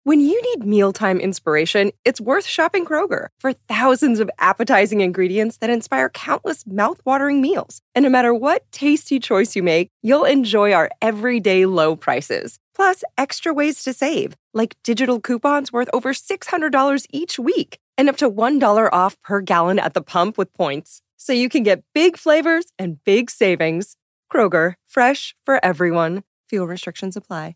When you need mealtime inspiration, it's worth shopping Kroger for thousands of appetizing ingredients that inspire countless mouth-watering meals. And no matter what tasty choice you make, you'll enjoy our everyday low prices. Plus, extra ways to save, like digital coupons worth over $600 each week and up to $1 off per gallon at the pump with points. So you can get big flavors and big savings. Kroger, fresh for everyone. Fuel restrictions apply.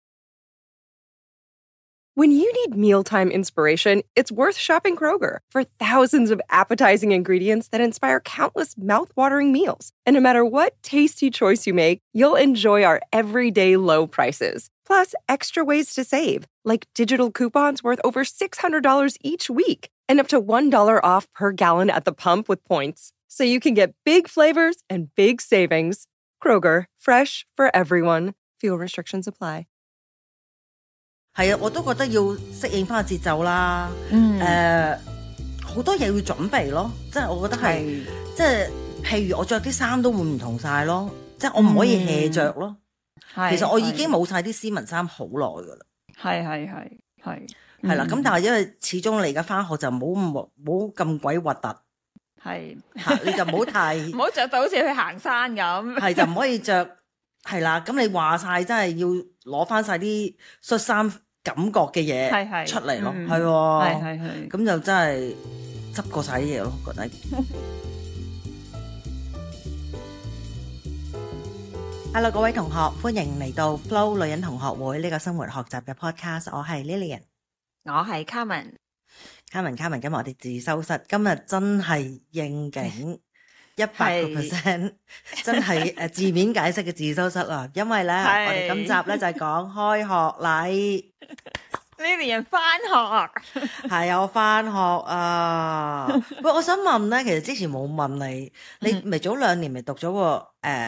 When you need mealtime inspiration, it's worth shopping Kroger for thousands of appetizing ingredients that inspire countless mouth-watering meals. And no matter what tasty choice you make, you'll enjoy our everyday low prices. Plus, extra ways to save, like digital coupons worth over $600 each week and up to $1 off per gallon at the pump with points. So you can get big flavors and big savings. Kroger, fresh for everyone. Fuel restrictions apply. 係啊，我都覺得要適應翻個節奏啦。好多嘢要準備咯，即係我覺得係，即係譬如我着啲衫都會唔同晒咯，即係我唔可以 hea 着咯。其實我已經冇晒啲絲紋衫好耐噶啦。係啦，咁但係因為始終你而家翻學就冇咁鬼核突。係，你就唔好太唔好着到好似去行山咁。係就唔可以着。係啦，咁你話晒真係要攞翻晒啲恤衫感覺嘅嘢出嚟咯，係喎，咁就真係執過晒啲嘢咯，覺得。Hello， 各位同學，歡迎嚟到 Flo 女人同學會呢個生活學習嘅 podcast， 我係 Lillian， 我係 Carmen， 今日我哋自修室，今日真係應景。100% 真係字面解釋嘅自修室啦，因為咧我哋今集咧就係講開學禮。 Lillian 翻學係啊，我翻學啊。喂，我想問咧，其實之前冇問你，你咪早2年咪讀咗個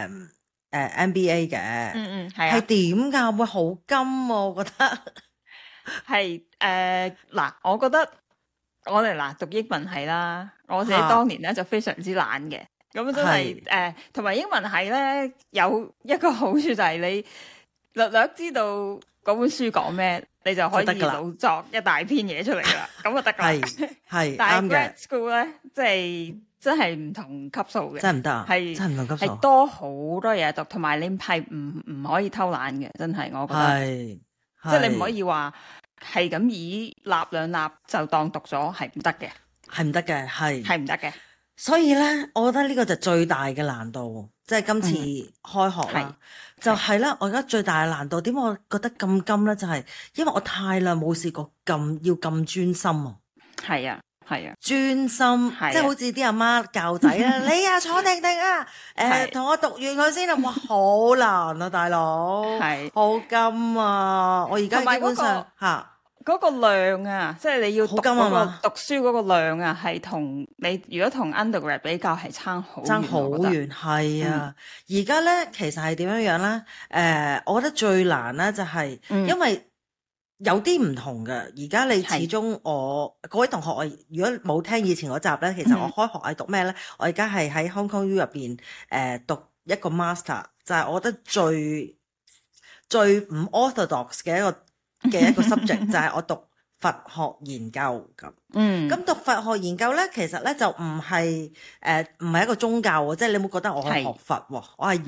MBA 嘅，係點㗎？會好金喎，我覺得係嗱，我覺得我哋嗱讀英文系啦，我自己當年咧就非常之懶嘅。咁真係同埋英文系咧有一個好處就係你略略知道嗰本書講咩，你就可以老作一大篇嘢出嚟啦，咁就得噶啦。係，但係 grad school 咧，即係真係唔同級數嘅， 真係唔得啊，係真係唔同級數， 係多好多嘢讀，同埋你係唔可以偷懶嘅，真係我覺得係，即係你唔可以話係咁以立兩立就當讀咗，係唔得嘅， 係唔得嘅，係唔得嘅。 所以咧，我覺得呢個就最大嘅難度，即係今次開學啦，就係啦。我而家最大嘅難度，點解我覺得咁金咧？就係因為我太耐冇試過要咁專心啊。係啊，專心，即係好似啲阿媽教仔啦，你啊坐定定啊，同我讀完佢先啊。哇，好難啊，大佬，好金啊！我而家基本上嗰個量啊，即係你要讀嗰個讀書嗰個量啊，係同你如果同 undergrad 比較係差好遠，係啊。而家咧其實係點樣咧？我覺得最難咧就係因為有啲唔同嘅。而家你始終各位同學，我如果冇聽以前嗰集咧，其實我開學係讀咩咧？我而家係喺 Hong Kong U 入邊讀一個 master， 就係我覺得最唔 orthodox 嘅一個 subject 就係我讀佛學研究咁。咁讀佛學研究咧，其實咧就唔係一個宗教喎，即係你冇覺得我係學佛喎，我係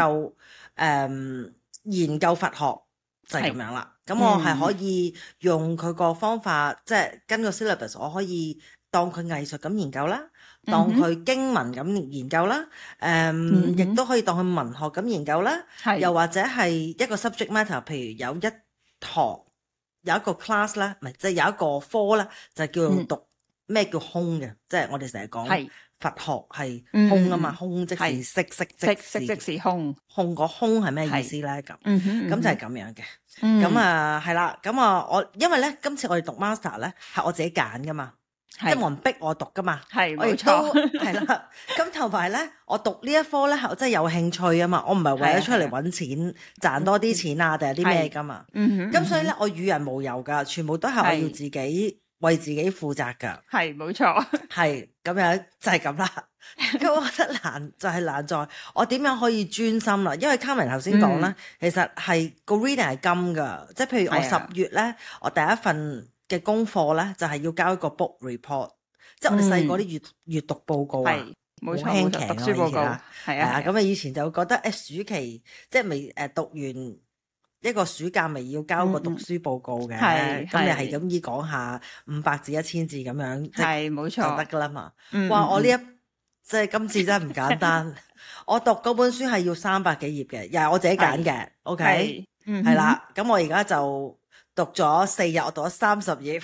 研究佛學就係咁樣啦。咁我係可以用佢個方法，即係跟個 syllabus， 我可以當佢藝術咁研究啦，當佢經文咁研究啦，亦都可以當佢文學咁研究啦，又或者係一個 subject matter， 譬如有一堂有一個 class 啦，唔係即係有一個科啦，就叫做讀咩叫空嘅，即係我哋成日講佛學係空啊嘛，空即是即是空，空個空係咩意思咧？咁就係咁樣嘅。咁啊係啦，咁啊我因為咧今次我哋讀 master 咧係我自己揀噶嘛，即係冇人逼我讀噶嘛，我亦都係啦。咁同埋咧，我讀呢一科咧，我真係有興趣啊嘛，我唔係為咗出嚟揾錢賺多啲錢啊，定係啲咩噶嘛。咁所以咧，我與人無尤噶，全部都係我要自己為自己負責㗎。 係冇錯， 係咁樣就係咁啦。咁我覺得難就係難在我點樣可以專心啦。因為 Carmen 頭先講啦，其實係個 reading 係金㗎，即係譬如我10月咧，我第一份嘅功課咧就係要交一個 book report，即係我哋細個啲閱讀報告啊， 冇錯， 輕讀書報告係啊。 咁啊以前就覺得暑期即係未讀完一個暑假咪要交個讀書報告嘅，咁你係咁依講下500字1000字咁樣， 係冇錯就得噶啦嘛。哇！我呢即係今次真係唔簡單，我讀嗰本書係要300幾頁嘅，又係我自己揀嘅。OK，係啦。咁我而家就讀咗4日，我讀咗30頁。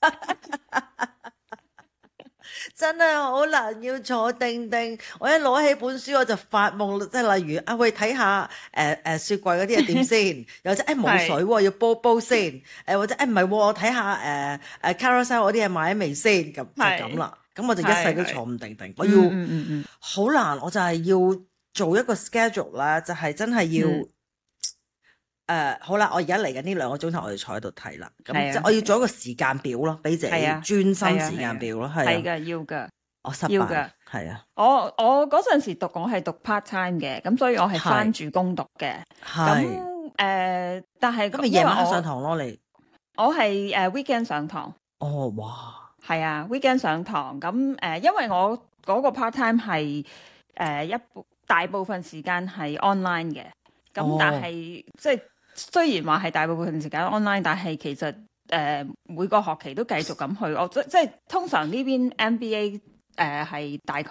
真係好難，要坐定定。我一攞起本書我就發夢，即係例如喂睇下雪櫃嗰啲係點先，又或者冇水喎，要煲先。或者唔係喎，我睇下Carousell 嗰啲嘢買咗未先，咁就咁啦。咁我就一世都坐唔定定。我要好難，我就係要做一個 schedule 啦，就係真係要。好啦，我而家嚟緊呢2個鐘頭，我哋坐喺度睇啦。咁即係我要做一個時間表咯，俾自己專心時間表咯。係㗎，要㗎。 我失敗。係啊。 我嗰陣時我係讀 part time 嘅，咁所以我係翻住工讀嘅。咁但係咁咪夜晚上堂咯？你我係weekend 上堂。 哦，哇！ 係啊 ，weekend 上堂。咁因為我嗰個 part time 係大部分時間係 online 嘅。咁但係即係雖然話係大部分時間 online， 但係其實每個學期都繼續咁去。我即係通常呢邊 MBA 係大概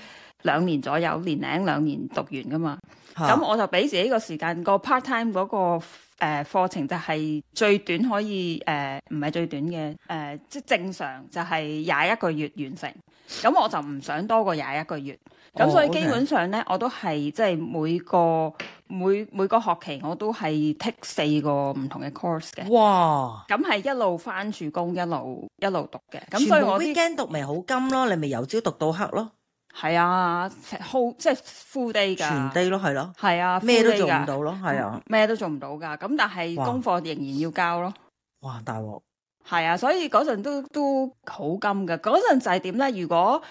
2年左右，年零2年讀完噶嘛。咁我就俾自己個時間，個 part time 嗰個課程就係最短可以唔係最短嘅即係正常就係21個月完成。咁我就唔想多過21個月。咁所以基本上咧，我都係即係每個學期我都係 take 4個唔同嘅 course 嘅。哇！咁係一路翻住工，一路讀嘅。咁所以我 weekend 讀咪好金咯，你咪由朝讀到黑咯。 係啊，即係 full day 㗎。全 day 咯，係咯。 係啊， 咩都做唔到咯，係啊。 咩都做唔到㗎。咁但係功課仍然要交咯。 哇！大鑊。係啊，所以嗰陣都好金㗎。嗰陣就係點咧？如果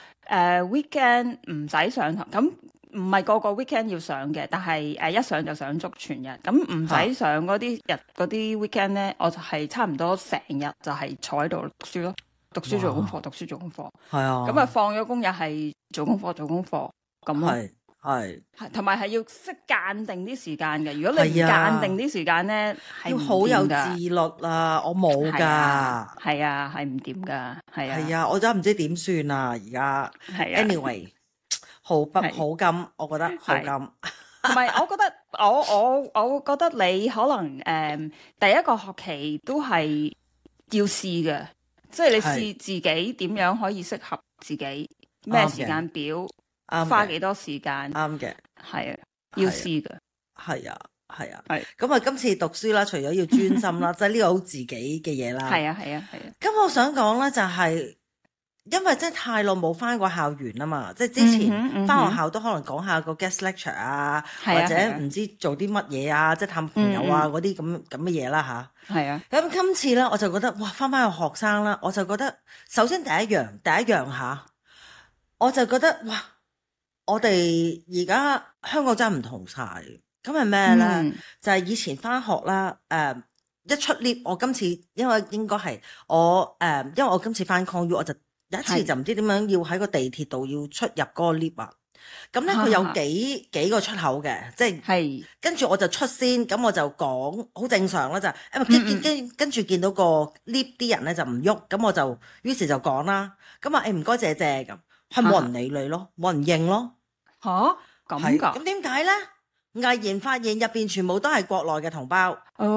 weekend 唔使上堂，咁唔係個個 weekend 要上嘅，但係一上就上足全日。咁唔使上嗰啲啲 weekend 咧，我就係差唔多成日就係坐喺度讀書咯，讀書做功課，讀書做功課。係啊。咁啊，放咗工又係做功課咁咯。係，同埋係要識間定啲時間嘅。如果你唔間定啲時間咧， 要好有自律啊！我冇㗎。 係啊，係唔掂㗎。係啊。 係啊，我真係唔知點算啊！而家。係啊。Anyway，好金，我覺得好金。 同埋，我覺得我覺得你可能第一個學期都係要試嘅，即係你試自己點樣可以適合自己咩時間表。花幾多時間？啱嘅，係啊，要試㗎。係啊。咁啊，今次讀書啦，除咗要專心啦，即係呢個好自己嘅嘢啦。係啊。咁我想講咧，就係因為真係太耐冇返過校園啊嘛，即係之前返學校都可能講下個 guest lecture 啊，或者唔知做啲乜嘢啊，即係探朋友啊嗰啲咁嘅嘢啦吓。係啊。咁今次咧，我就覺得哇，返個學生啦，我就覺得首先第一樣吓，我就覺得哇。我哋而家香港真係唔同晒，咁係咩咧？就係以前翻學啦，一出 lift， 我今次因為應該係我因為我今次翻 Con U， 我就有一次就唔知點樣要喺個地鐵度要出入嗰個 lift 啊。咁咧佢有幾個出口嘅，即係跟住我就出先，咁我就講好正常啦，就跟住見到個 lift 啲人咧就唔喐，咁我就於是就講啦，咁啊唔該謝謝咁。係冇人理你咯，冇人應咯。吓咁噶？咁點解咧？毅然發現入邊全部都係國內嘅同胞。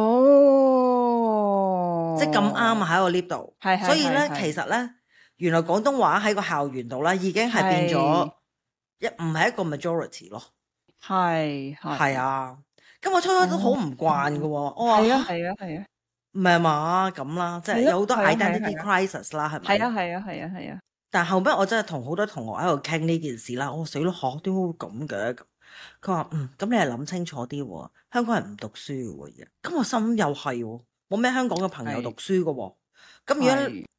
哦，即係咁啱啊！喺個 lift 度，所以咧，其實咧，原來廣東話喺個校園度咧，已經係變咗唔係一個 majority 咯。係啊，咁我初初都好唔慣噶。我話係啊，唔係嘛咁啦，即係有好多 identity crisis 啦，係咪？係啊。但後尾我真係同好多同學喺度傾呢件事啦，我死咯嚇，點解會咁嘅？佢話咁你係諗清楚啲喎，香港人唔讀書嘅喎，咁我心又係喎，冇咩香港嘅朋友讀書嘅喎，咁如果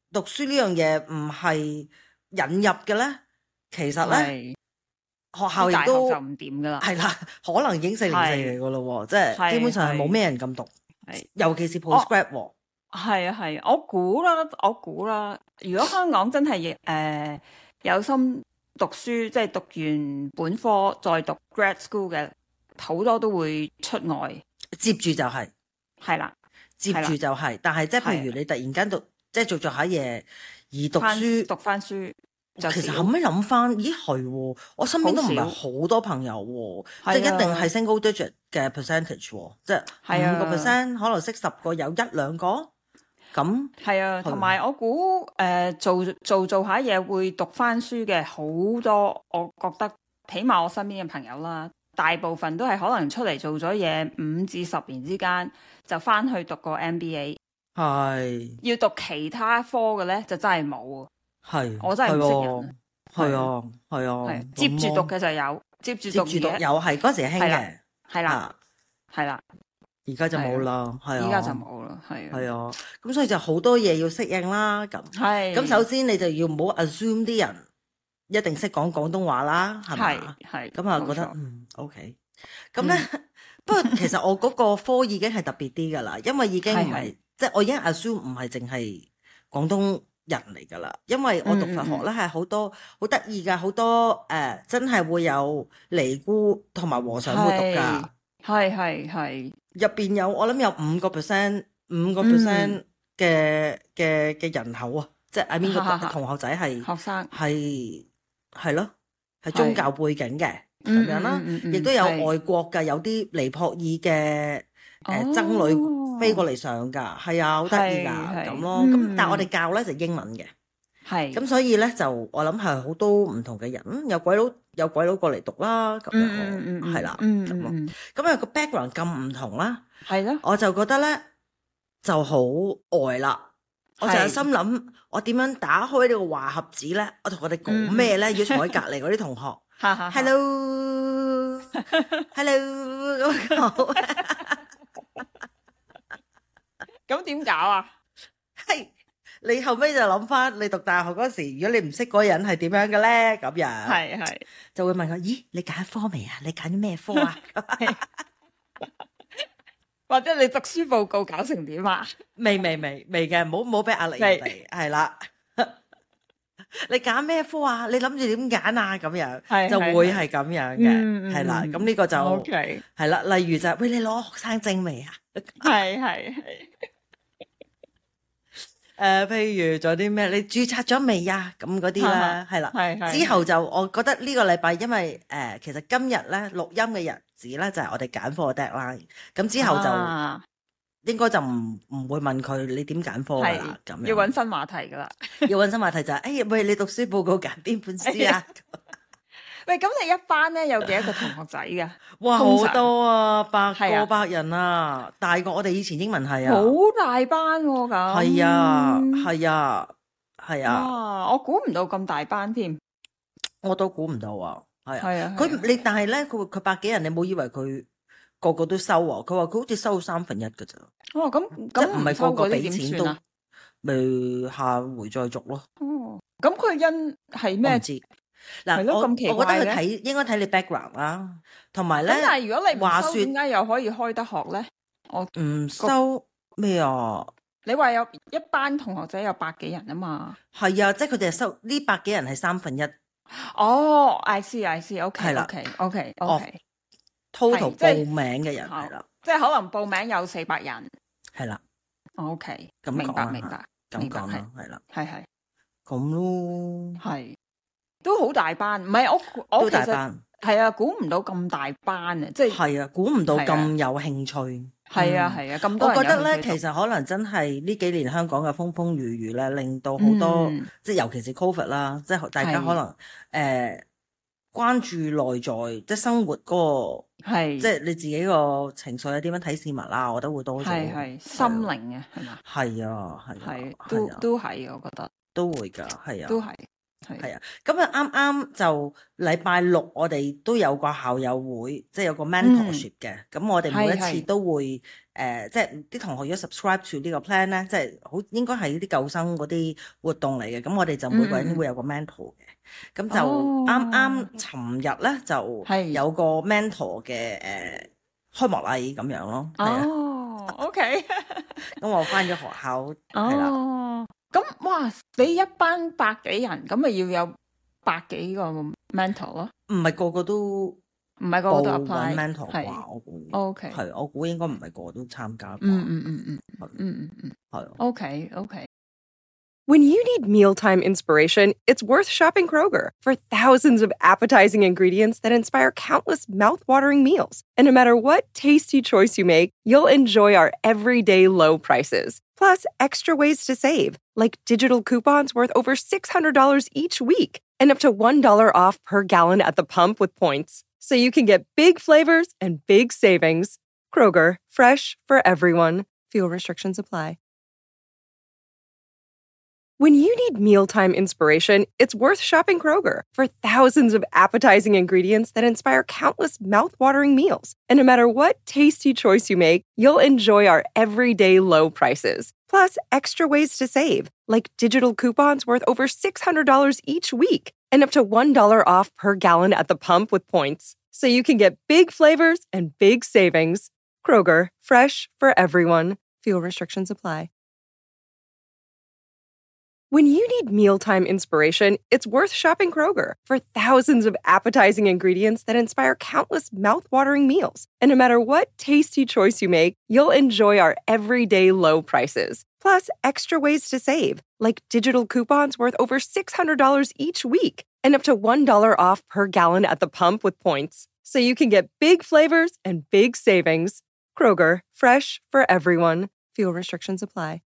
讀書呢樣嘢唔係引入嘅咧，其實咧學校亦都就唔掂噶啦， 係啦，可能已經404嚟噶咯，即係基本上係冇咩人咁讀，尤其是 postgrad。 係啊係，我估啦，如果香港真係有心讀書，即係讀完本科再讀 grad school 嘅，好多都會出外， 接住就係啦， 接住就係，但係即係譬如你突然間即係做下嘢而讀翻書，就其實後尾諗翻，咦係，我身邊都唔係好多朋友，即係一定係 single digit 嘅 percentage，即係5%，可能識10個有1-2個。咁係啊，同埋我估做下嘢會讀翻書嘅好多，我覺得起碼我身邊嘅朋友啦，大部分都係可能出嚟做咗嘢5至10年之間就翻去讀個 MBA， 係要讀其他科嘅咧就真係冇，係我真係唔識人，係啊，接住讀嘅就有，接住讀有係嗰時興嘅， 係啦。 而家就冇啦，係啊！ 而家就冇啦，係啊！咁所以就好多嘢要適應啦，咁首先你就要唔好 assume 啲人一定識講廣東話啦，係咪？係咁啊，覺得OK。咁咧，不過其實我嗰個科已經係特別啲噶啦，因為已經唔係即係我已經 assume 唔係淨係廣東人嚟噶啦，因為我讀佛學咧係好多好得意噶，好多真係會有尼姑同埋和尚會讀噶， 係。 入邊有我諗有5% 嘅人口啊，即係 I mean 個同學仔係學生係咯，係宗教背景嘅咁樣啦，亦都有外國嘅，有啲尼泊爾嘅僧侶飛過嚟上噶，係啊，好得意噶咁咯。咁但係我哋教咧就英文嘅，係咁所以咧就我諗係好多唔同嘅人，有鬼佬過嚟讀啦，咁樣係啦，咁咯。咁啊個 background 咁唔同啦，係咯，我就覺得咧就好呆啦。我就係心諗，我點樣打開呢個話匣子咧？我同佢哋講咩咧？要坐喺隔離嗰啲同學，hello，咁好， 咁點搞啊？ 係。你後尾就諗翻，你讀大學嗰時，如果你唔識嗰個人係點樣嘅咧，咁樣係就會問佢：咦，你揀科未啊？你揀啲咩科啊？ 或者你讀書報告搞成點啊？ 未嘅，唔好俾壓力人哋，係啦。你揀咩科啊？你諗住點揀啊？咁樣就會係咁樣嘅，係啦。咁呢個就係啦。例如就係喂，你攞學生證未啊？ 係。 譬如仲有啲咩？你註冊咗未啊？咁嗰啲啦，係啦。之後就我覺得呢個禮拜，因為其實今日咧錄音嘅日子咧就係我哋揀科嘅 deadline。咁之後就應該就唔會問佢你點揀科噶啦，咁樣要揾新話題噶啦。 要揾新話題就係喂，你讀書報告揀邊本書啊？ 喂，咁你一班咧有幾多個同學仔㗎？ 哇，好多啊，100人啊，大過我哋以前英文系啊， 好大班喎，咁係啊， 哇，我估唔到咁大班添， 我都估唔到啊，係啊，但係咧，佢100幾人，你冇以為佢個個都收啊？佢話佢好似收1/3㗎咋？ 哦，咁即係唔係個個俾錢都，咪下回再續咯。 哦，咁佢因係咩？ 嗱，我覺得佢應該睇你 background 啦，同埋咧。咁但係如果你唔收，點解又可以開得學咧？我唔收咩啊？ 你話有一班同學仔有100幾人啊嘛？ 係啊，即係佢哋係收呢100幾人係1/3。 哦，I see，OK，係啦，OK，total 報名嘅人係啦， 即係可能報名有400人， 係啦 ，OK， 咁明白， 咁講啦，係啦， 係咁咯， 係。都好大班，唔係我其實係啊，估唔到咁大班啊，即係啊，估唔到咁有興趣， 係啊，咁多人。 我覺得咧，其實可能真係呢幾年香港嘅風風雨雨咧，令到好多即係尤其是 Covid 啦，即係大家可能關注內在，即係生活嗰個即係你自己個情緒啊，點樣睇事物啦，我覺得會多咗， 係心靈啊，係嘛？ 係啊， 都係，我覺得都會㗎，係啊， 都係。 係啊，咁啊啱啱就禮拜六我哋都有個校友會，即係有個 mentorship 嘅。咁我哋每一次都會即係啲同學如果 subscribe to 呢個 plan 咧，即係好應該係啲舊生嗰啲活動嚟嘅。咁我哋就每個人都會有個 mentor 嘅。咁就啱啱尋日咧就有個 mentor 嘅開幕禮咁樣咯。 哦，OK。 咁我返咗學校係啦。 咁哇，你一班百幾人，咁咪要有百幾個 mentor 咯？ 唔係個個都 apply mentor 啩？我估 OK， 係我估應該唔係個個都參加。係。 OK。 When you need mealtime inspiration, it's worth shopping Kroger for thousands of appetizing ingredients that inspire countless mouth-watering meals. And no matter what tasty choice you make, you'll enjoy our everyday low prices. Plus, extra ways to save, like digital coupons worth over $600 each week and up to $1 off per gallon at the pump with points. So you can get big flavors and big savings. Kroger, fresh for everyone. Fuel restrictions apply. When you need mealtime inspiration, it's worth shopping Kroger for thousands of appetizing ingredients that inspire countless mouth-watering meals. And no matter what tasty choice you make, you'll enjoy our everyday low prices. Plus, extra ways to save, like digital coupons worth over $600 each week and up to $1 off per gallon at the pump with points. So you can get big flavors and big savings. Kroger, fresh for everyone. Fuel restrictions apply. When you need mealtime inspiration, it's worth shopping Kroger for thousands of appetizing ingredients that inspire countless mouth-watering meals. And no matter what tasty choice you make, you'll enjoy our everyday low prices. Plus, extra ways to save, like digital coupons worth over $600 each week and up to $1 off per gallon at the pump with points. So you can get big flavors and big savings. Kroger, fresh for everyone. Fuel restrictions apply.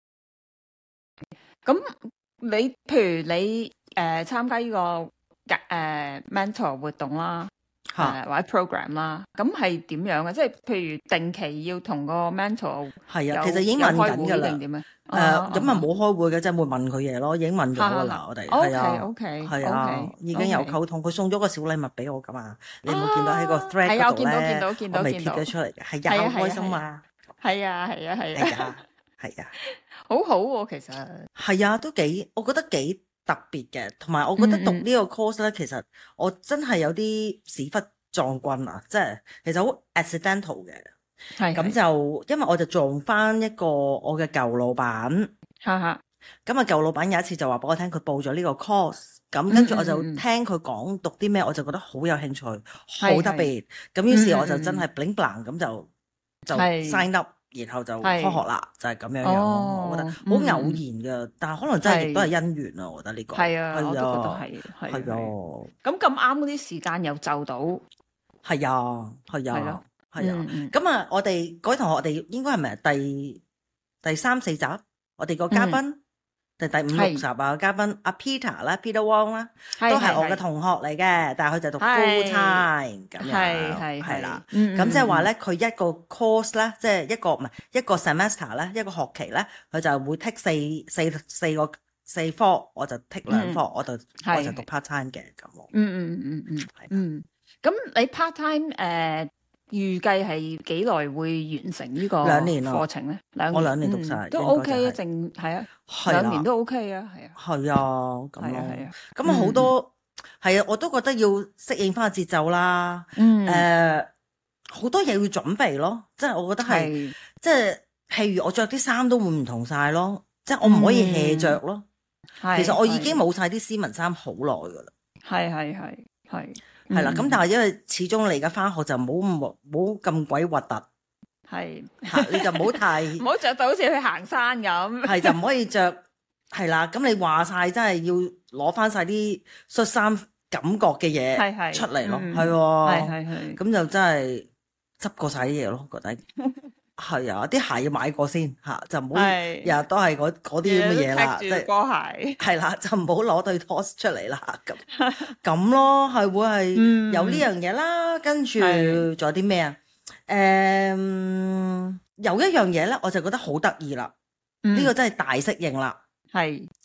咁你譬如你參加呢個mentor 活動啦，或者 program 啦，咁係點樣嘅？即係譬如定期要同個 mentor 係啊，其實已經問緊㗎啦。 點啊？ 咁啊冇開會嘅，即係會問佢嘢咯，已經問咗㗎啦，我哋係啊 ，OK， 係啊，已經有溝通。佢送咗個小禮物俾我㗎嘛，你有冇見到喺個 thread 嗰度咧？我未貼咗出嚟嘅，係啊，好開心啊！ 係啊。好好喎，其實係啊，都幾，我覺得幾特別嘅，同埋我覺得讀呢個 course 咧，其實我真係有啲屎忽撞棍啊，即係其實好 accidental 嘅，咁就因為我就撞翻一個我嘅舊老闆，咁啊舊老闆有一次就話俾我聽，佢報咗呢個 course，咁跟住我就聽佢講讀啲咩，我就覺得好有興趣，好特別，咁於是我就真係 bling bling 咁就 sign up。然後就開學啦，就係咁樣樣咯。我覺得好偶然㗎，但係可能真係亦都係姻緣啊！我覺得呢個係啊，我都覺得係啊。咁咁啱嗰啲時間又就到， 係啊。咁啊，我哋各位同學，我哋應該係咪第三四集？我哋個嘉賓第五六集啊，嘉賓阿 Peter 啦 ，Peter Wong 啦，都係我嘅同學嚟嘅，但係佢就讀 full time 咁樣，係啦。咁即係話咧，佢一個 course 咧，即係一個 semester 咧，一個學期咧，佢就會 take 四科，我就 take 2科，我就讀 part time 嘅咁。 咁你 part time 預計係幾耐會完成呢個 2年課程咧？ 我2年讀晒， 都 OK 啊，係啊，2年都 OK 啊， 係啊，咁咯。咁啊好多係啊，我都覺得要適應翻個節奏啦。好多嘢要準備咯，即係我覺得係，即係譬如我着啲衫都會唔同晒咯，即係我唔可以 hea 着咯。其實我已經冇晒啲斯文衫好耐噶啦。係啦，咁但係因為始終你而家翻學就冇咁鬼核突，你就唔好太唔好着到好似去行山咁， 係就唔可以着，係啦。咁你話晒真係要攞翻晒啲恤衫感覺嘅嘢出嚟咯，係，咁就真係執過晒啲嘢咯，覺得係啊，啲鞋要買過先嚇，就唔好日日都係嗰啲咁嘅嘢啦，即係波鞋係啦，就唔好攞對 toss 出嚟啦，咁咯，係會係有呢樣嘢啦，跟住仲有啲咩啊？有一樣嘢咧，我就覺得好得意啦，呢個真係大適應啦，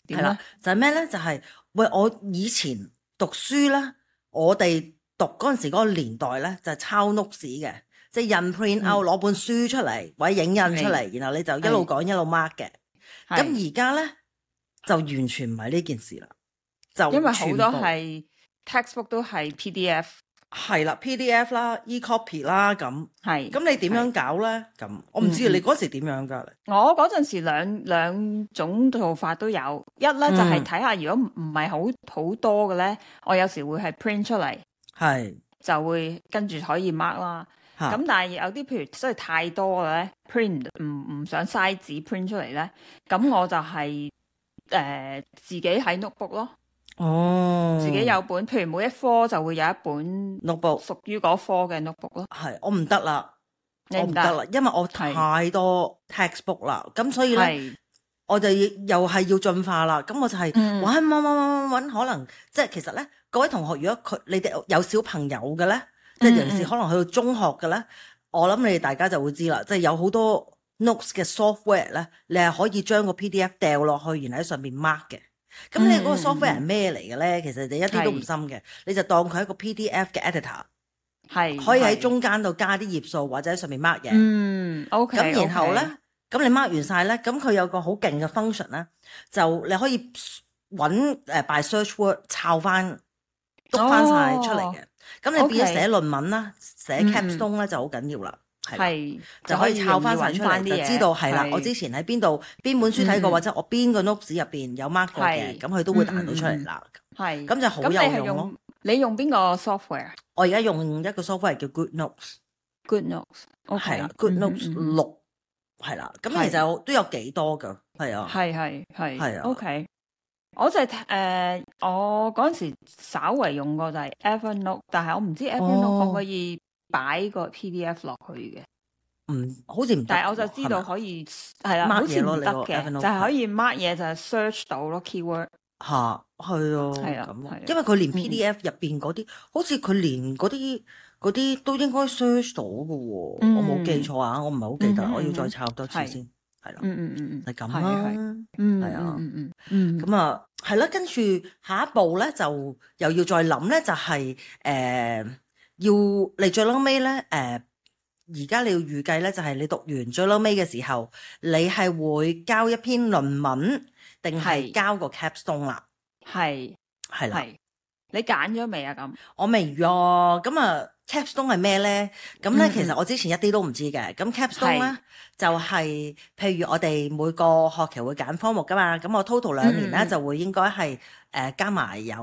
係啦，就係咩咧？就係喂，我以前讀書咧，我哋讀嗰陣時嗰個年代咧，就係抄 notes 嘅，即係印 print out 攞本書出嚟或者影印出嚟，然後你就一路講一路 mark 嘅。咁而家咧就完全唔係呢件事啦，就因為好多係 textbook 都係 PDF。 係啦 ，PDF 啦 ，e-copy 啦，咁你點樣搞咧？咁我唔知你嗰時點樣噶？ 我嗰陣時兩種做法都有，一咧就係睇下如果唔係好多嘅咧，我有時會係 print 出嚟，就會跟住可以 mark 啦。咁但係有啲譬如真係太多嘅咧 ，print 唔想嘥紙 print 出嚟咧，咁我就係自己喺 notebook 咯。自己有本，譬如每一科就會有一本 notebook 屬於嗰科嘅 notebook 咯。 係，我唔得啦，我唔得啦，因為我太多 textbook 啦，咁所以咧，我就又係要進化啦。咁我就係揾可能即係其實咧，各位同學，如果你哋有小朋友嘅咧，即係尤其是可能去到中學嘅咧，我諗你哋大家就會知啦，即係有好多 notes 嘅 software 咧，你係可以將個 PDF 掉落去，然後喺上面 mark 嘅。咁你嗰個 software 係咩嚟嘅咧？其實就一啲都唔深嘅，你就當佢係一個 PDF 嘅 editor，可以喺中間度加啲頁數或者喺上面 mark 嘢。 OK。 咁然後咧，咁你 mark 完晒咧，咁佢有個好勁嘅 function 咧，就你可以揾by search word 抄翻讀翻晒出嚟嘅。咁你變咗寫論文啦，寫 capstone 咧就好緊要啦。係就可以抄翻晒出嚟，就知道係啦。我之前喺邊本書睇過，或者我邊個 notes 入邊有 mark 過嘅，咁佢都會彈到出嚟啦。係咁就好有用咯。 你用邊個 software？ 我而家用一個 software 叫 Good Notes。Good Notes， 係啦 ，Good Notes 6係啦。咁其實都有幾多噶，係啊， 係啊。OK， 我就係我嗰陣時稍為用過就係 Evernote， 但係我唔知 Evernote 可唔可以擺個 PDF 落去嘅， 好似唔得， 但係我就知道可以係啦，好似唔得嘅，就係可以 mark 嘢就係 search 到咯 keyword。係啊， 咁因為佢連 PDF 入邊嗰啲，好似佢連嗰啲都應該 search 到嘅喎，我冇記錯啊，我唔係好記得，我要再抄多次先，係啦，係咁啦，係啊，咁啊，係啦，跟住下一步咧就又要再諗咧，就係要你最撈尾咧，而家你要預計咧，就係你讀完最撈尾嘅時候，你係會交一篇論文，定係交個 capstone 啦？係啦， 你揀咗未啊？咁我未啊，咁啊 capstone 係咩咧？咁咧其實我之前一啲都唔知嘅。咁 capstone 咧就係譬如我哋每個學期會揀科目噶嘛，咁我 total 2年咧就會應該係加埋有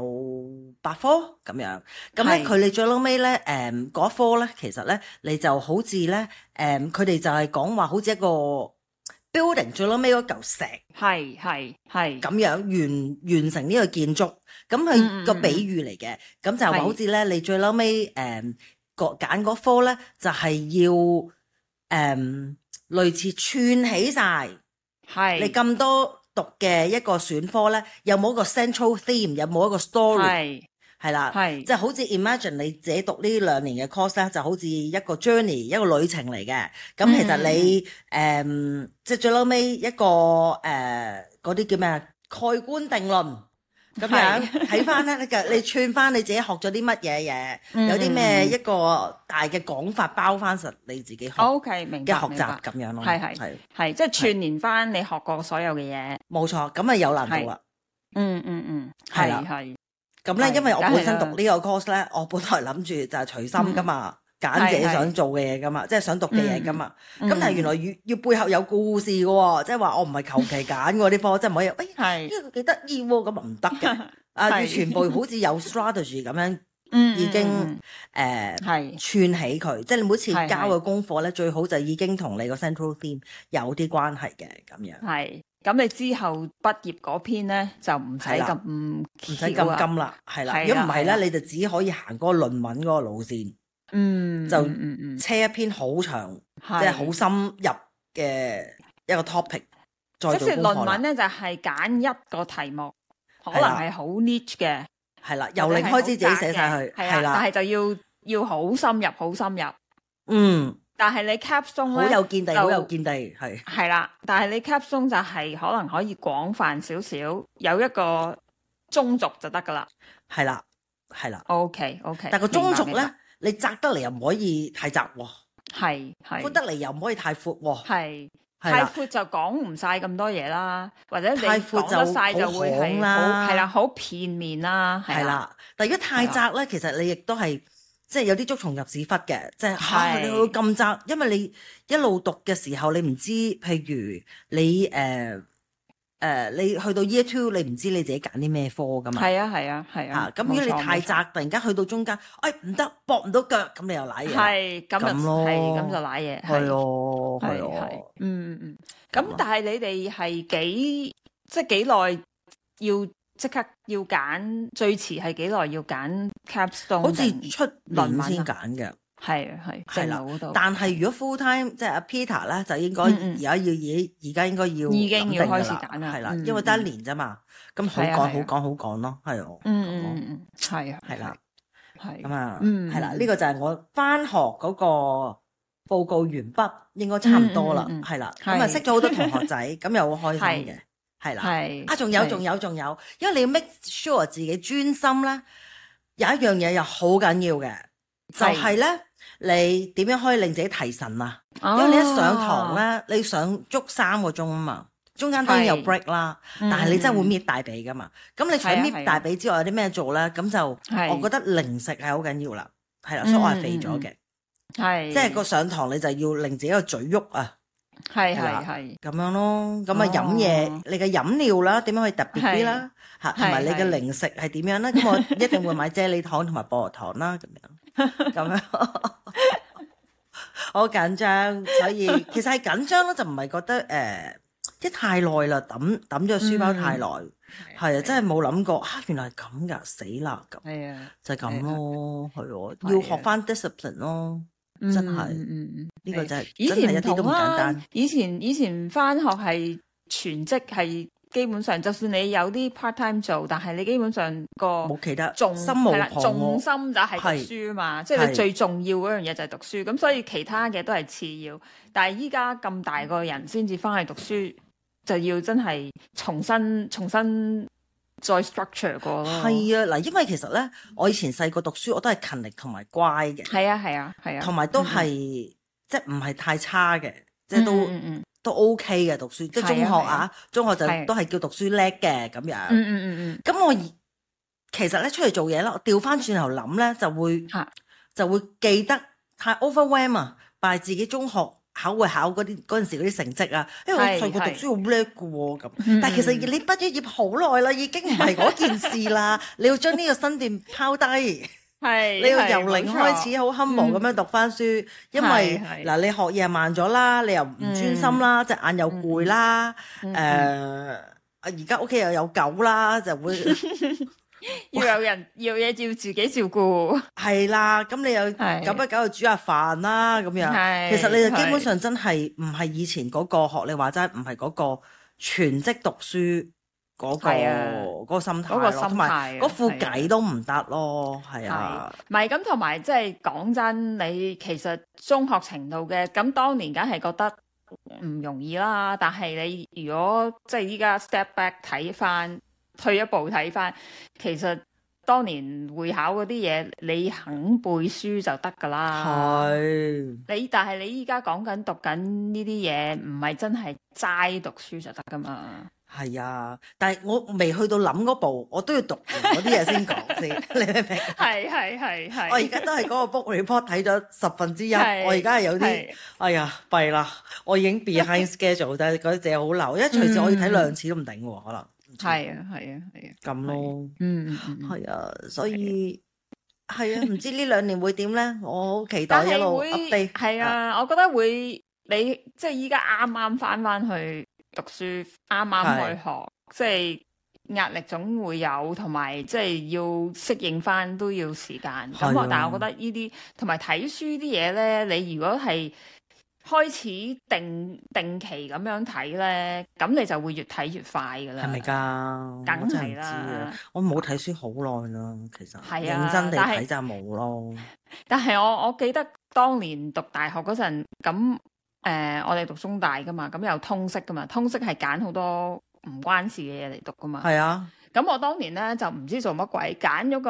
8科咁樣。咁咧佢哋最撈尾咧嗰科咧，其實咧你就好似咧佢哋就係講話好似一個 building 最撈尾嗰嚿石，係咁樣完成呢個建築，咁佢個比喻嚟嘅，咁就話好似咧你最撈尾揀嗰科咧就係要類似串起晒，你咁多讀嘅一個選科咧，有冇一個 central theme， 有冇一個 story， 係啦，即係好似 imagine 你自己讀呢2年嘅 course 咧，就好似一個 journey 一個旅程嚟嘅。咁其實你即係最撈尾一個嗰啲叫咩啊？蓋棺定論咁樣睇翻咧，你串翻你自己學咗啲乜嘢嘢，有啲咩一個大嘅講法包翻實你自己學明嘅學習咁樣咯。 係即係串連翻你學過所有嘅嘢。 冇錯，咁啊有難度啦。係啦。咁咧，因為我本身讀呢個 course 咧，我本來諗住就係隨心噶嘛，揀自己想做嘅嘢噶嘛，即係想讀嘅嘢噶嘛。咁但係原來要背後有故事嘅喎，即係話我唔係求其揀嗰啲科，即係唔可以，呢個幾得意喎，咁啊唔得嘅。要全部好似有 strategy 咁樣，已經串起佢，即係你每次交嘅功課咧，最好就已經同你個 central theme 有啲關係嘅咁樣。 咁你之後畢業嗰篇咧就唔使咁金啦，係啦。如果唔係咧，你就只可以行嗰個論文嗰個路線，就車一篇好長，即係好深入嘅一個 topic。即係論文咧，就係揀一個題目，可能係好 niche 嘅， 係啦，由零開始自己寫晒去，係啦， 但係就要好深入，好深入。 但係你 capstone 好咧有見地，好有見地， 係啦。但係你 capstone 就係可能可以廣泛少少，有一個中軸就得噶啦。 係啦。 OK， 但個中軸咧，你窄得嚟又唔可以太窄喎， 係闊得嚟又唔可以太闊喎， 係太闊就講唔晒咁多嘢啦，或者你太闊講得晒就會係啦， 係啦，好片面啦， 係啦。但如果太窄咧，其實你亦都係即係有啲捉蟲入屎忽嘅，即係你會咁窄，因為你一路讀嘅時候，你唔知，譬如你你去到 Year 2，你唔知你自己揀啲咩科噶嘛？ 係啊。 咁如果你太窄，突然間去到中間，唔得，駁唔到腳，咁你又舐嘢。係咁咯， 咁就舐嘢。 係咯， 咁但係你哋係幾耐要即刻要揀？最遲係幾耐要揀 capstone？好似出年先揀嘅。係啦，但係如果 full time 即係阿 Peter 咧，就應該而家應該要已經要開始揀啦， 係啦，因為得一年啫嘛，咁好講咯，係咯，係啦，咁啊，係啦，呢個就係我返學嗰個報告完畢，應該差唔多啦，係啦，咁啊識咗好多同學仔，咁又好開心嘅，係啦，仲有，因為你要 make sure 自己專心咧，有一樣嘢又好緊要嘅，就係咧。你點樣可以令自己提神啊？因為你一上堂咧，你上足3個鐘啊嘛，中間當然有 break 啦，但係你真係會搣大髀噶嘛。咁你除咗搣大髀之外，有啲咩做咧？咁就我覺得零食係好緊要啦，係啦，所以我係肥咗嘅，即係個上堂你就要令自己個嘴喐啊， 係咁樣咯。咁啊飲嘢，你嘅飲料啦，點樣可以特別啲啦？嚇，同埋你嘅零食係點樣咧？咁我一定會買啫喱糖同埋菠蘿糖啦，咁樣。咁樣好緊張，所以其實係緊張咯，就唔係覺得即係太耐啦，抌咗個書包太耐，係啊，真係冇諗過原來係咁噶，死啦咁，係啊，就係咁咯，係要學翻 discipline 咯，真係，呢個就係真係一啲都唔簡單。 以前翻學係全職係。基本上，就算你有啲 part time 做，但係你基本上個冇其他重心無旁騖， 重心就係讀書啊嘛，即係你最重要嗰樣嘢就係讀書。咁所以其他嘅都係次要。但係依家咁大個人先至翻去讀書，就要真係重新再 structure 過咯。 係啊，嗱，因為其實咧，我以前細個讀書我都係勤力同埋乖嘅。 係啊， 同埋都係即係唔係太差嘅，即係都 OK 嘅讀書，即係中學中學就都係叫讀書叻嘅咁樣。咁我其實咧出嚟做嘢啦，我調翻轉頭諗咧，就會記得太 overwhelm 啊，拜自己中學考嗰陣時嗰啲成績啊，因為我細個讀書好叻嘅喎咁。但係其實你畢咗業好耐啦，已經唔係嗰件事啦，你要將呢個身段拋低。你要由零開始好 humble 咁樣讀翻書，因為嗱你學嘢慢咗啦，你又唔專心啦，隻眼又攰啦，而家屋企又有狗啦，就會要有人要嘢要自己照顧， 係啦，咁你又久不久就煮下飯啦咁樣，其實你就基本上真係唔係以前嗰個學你話齋，唔係嗰個全職讀書。嗰個心態咯，同埋嗰副計都唔得咯，係啊， 唔係咁，同埋即係講真，你其實中學程度嘅咁，當年梗係覺得唔容易啦。但係你如果即係依家 step back 睇翻，退一步睇翻，其實當年會考嗰啲嘢，你肯背書就得噶啦。但係你依家講緊讀緊呢啲嘢，唔係真係齋讀書就得噶嘛。 係啊，但係我未去到諗嗰步，我都要讀完嗰啲嘢先講先，你明唔明？係。我而家都係嗰個 book report 睇咗1/10，我而家係有啲，哎呀弊啦，我已經 behind schedule， 但係嗰啲嘢好流，因為隨時我要睇2次都唔頂喎，可能。係啊。咁咯，係啊，所以係啊，唔知呢2年會點咧？我好期待一路 update。 係啊，我覺得會你即係依家啱啱翻去。讀書啱啱去學，即係壓力總會有，同埋即係要適應翻都要時間。咁但係我覺得呢啲同埋睇書啲嘢咧，你如果係開始定期咁樣睇咧，咁你就會越睇越快噶啦。 係咪㗎？ 梗係啦， 我冇睇書好耐啦，其實係啊， 認真地睇就冇咯。 但係我記得當年讀大學嗰陣，咁我哋讀中大噶嘛，咁有通識噶嘛，通識係揀好多唔關事嘅嘢嚟讀噶嘛。 係啊。 咁我當年咧就唔知做乜鬼，揀咗個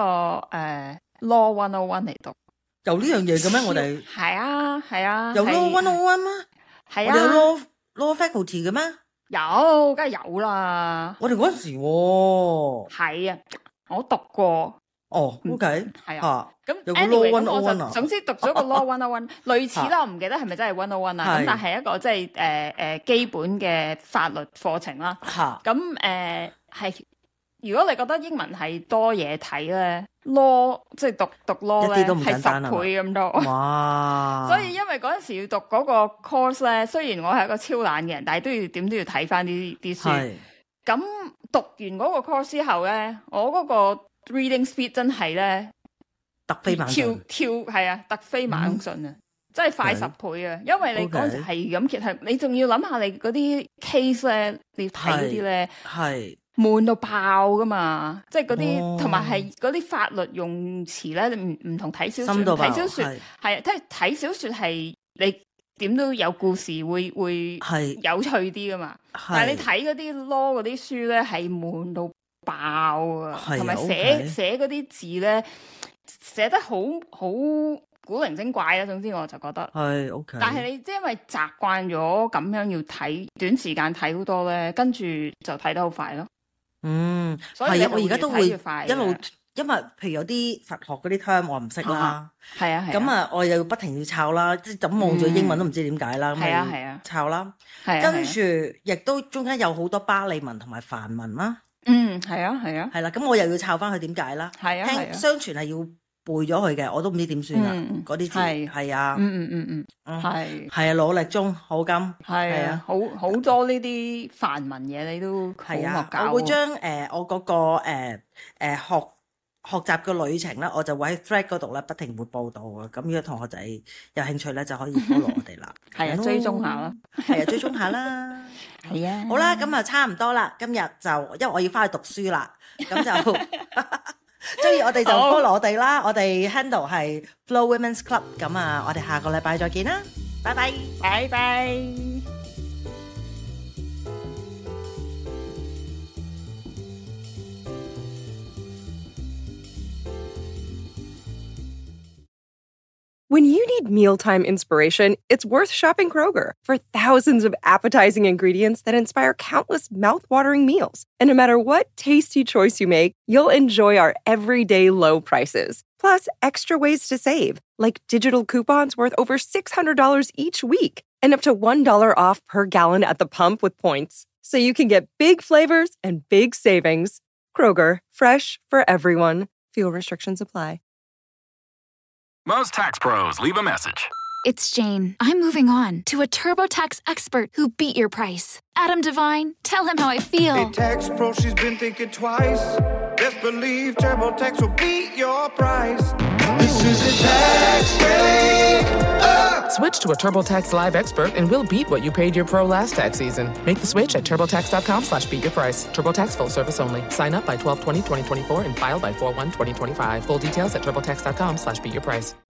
Law 101嚟讀。 有呢樣嘢嘅咩？我哋係啊， 有 Law 101咩？ 係啊， 我哋有 law faculty 嘅咩？ 有，梗係有啦。 我哋嗰陣時喎。 係啊，我讀過。 哦，OK， 係啊。咁有個 Law 101啊。 總之讀咗個 Law 101，類似啦，我唔記得係咪真係101啊？咁但係一個即係基本嘅法律課程啦。 嚇。 咁係。如果你覺得英文係多嘢睇咧，law 即係讀 law 咧係10倍咁多。 哇！ 所以因為嗰陣時要讀嗰個 course 咧，雖然我係一個超懶嘅人，但係點都要睇翻啲書。咁讀完嗰個 course 之後咧，我嗰個 reading speed 真係咧突飛猛進， 係啊，突飛猛進啊！真係快10倍啊！因為你嗰陣時係咁揭係，你仲要諗下你嗰啲 case 咧，你要睇嗰啲咧係。 悶到爆噶嘛，即係嗰啲同埋係嗰啲法律用詞咧，你唔同睇小說。睇小說係睇小說係你點都有故事會有趣啲噶嘛。但係你睇嗰啲 law 嗰啲書咧係悶到爆啊，同埋寫嗰啲字咧寫得好古靈精怪啦。總之我就覺得係 OK。但係你即係因為習慣咗咁樣要睇短時間睇好多咧，跟住就睇得好快咯。 係啊，我而家都會一路，因為譬如有啲佛學嗰啲 term 我唔識啦， 係啊， 咁啊我又要不停要抄啦，即係咁望住英文都唔知點解啦， 係啊， 抄啦，跟住亦都中間有好多巴利文同埋梵文啦， 係啊， 係啦，咁我又要抄翻佢點解啦， 係啊， 相傳係要背咗佢嘅，我都唔知點算啦，嗰啲字係啊，係啊，努力中好金， 係啊，好多呢啲梵文嘢你都好學搞。 我會將我嗰個學習嘅旅程咧，我就會喺 Thread 嗰度咧不停會報道嘅。咁如果同學仔有興趣咧，就可以 follow 我哋啦。 係啊，追蹤下啦。 係啊，追蹤下啦。 係啊。 好啦，咁啊差唔多啦。今日就因為我要翻去讀書啦，咁就中意我哋就 follow 我哋啦。我哋 handle 係 Flo Women's Club。咁啊，我哋下個禮拜再見啦。拜拜， 拜拜。 When you need mealtime inspiration, it's worth shopping Kroger. For thousands of appetizing ingredients that inspire countless mouth-watering meals. And no matter what tasty choice you make, you'll enjoy our everyday low prices. Plus, extra ways to save, like digital coupons worth over $600 each week, and up to $1 off per gallon at the pump with points. So you can get big flavors and big savings. Kroger, fresh for everyone. Fuel restrictions apply. Most tax pros leave a message. It's Jane. I'm moving on to a TurboTax expert who beat your price. Adam Devine, tell him how I feel. Hey, tax pro, she's been thinking twice. Best believe TurboTax will beat your price. This is a tax break. Switch to a TurboTax Live expert and we'll beat what you paid your pro last tax season. Make the switch at TurboTax.com/beatyourprice. TurboTax full service only. Sign up by 12/20/2024 and file by 4/1/2025. Full details at TurboTax.com/beatyourprice.